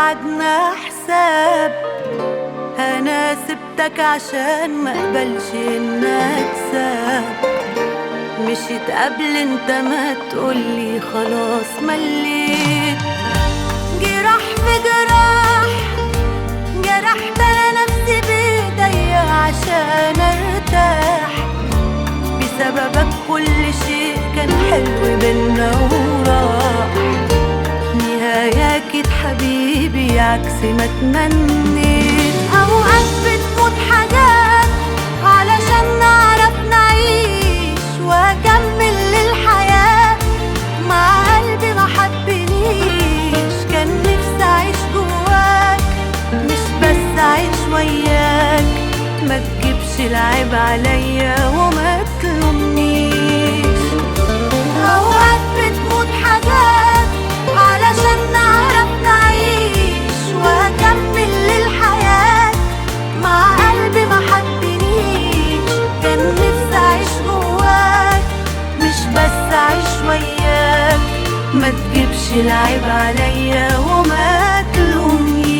وعدنا حساب. انا سبتك عشان ما اقبلش ان اكسب. مشيت قبل انت ما تقولي خلاص مليت. جراح في جراح جرحت انا نفسي بايديا عشان ارتاح. بسببك كل شيء كان حلو بينا وراح. نهاية اكيد حبيبي عكس ما تمنيت. اوقات بتموت حاجات علشان نعرف نعيش واكمل للحياة مع قلبي ما حبنيش. كان نفسي اعيش جواك مش بس اعيش وياك. ما تجيبش العيب عليا وما تلومنيش. اوقات بتموت حاجات علشان نعرف نعيش واكمل للحياة مع قلبي ما حبنيش. كان نفسي اعيش جواك مش بس اعيش وياك. ما تجيبش العيب عليا وما تلومنيش.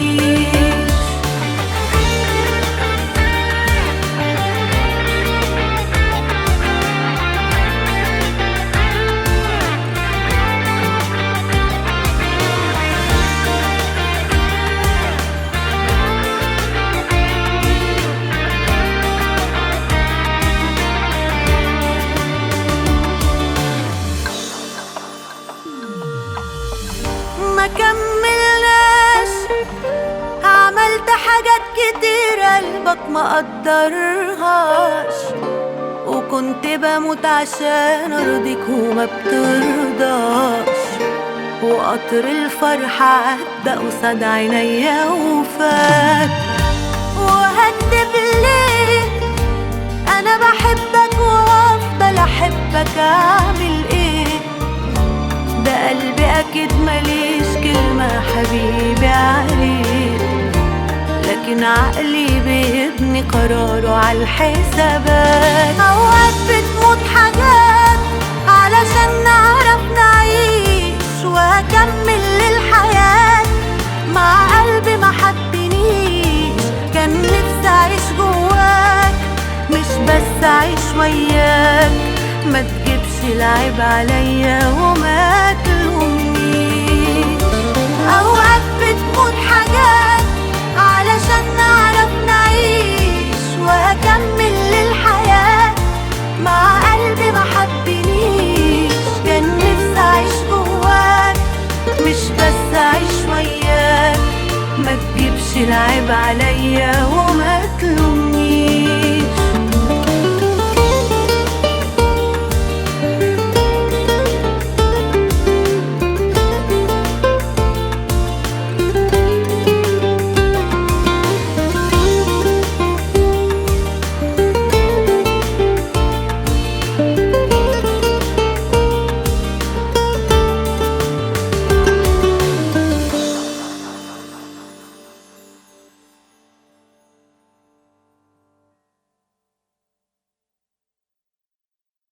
ما كملناش. عملت حاجات كتير قلبك ما قدرهاش. وكنت بموت عشان ارضيك وما بترضاش. وقطر الفرحة عدى قصاد عينيا وفات. وهكدب ليه؟ انا بحبك وافضل احبك. اعمل ايه؟ ده قلبي اكيد ماليش كلمة حبيبي عليك. لكن عقلي بيبني قراره عالحسابات. اوقات بتموت حاجات علشان نعرف نعيش واكمل للحياة مع قلبي ما حبنيش. كان نفسي اعيش جواك مش بس اعيش وياك. ما تجيبش العيب عليا وما تلومنيش. اوقات بتموت حاجات علشان نعرف نعيش واكمل للحياة مع قلبي ما حبنيش. كان نفسي اعيش جواك مش بس اعيش وياك. ما تجيبش العيب عليا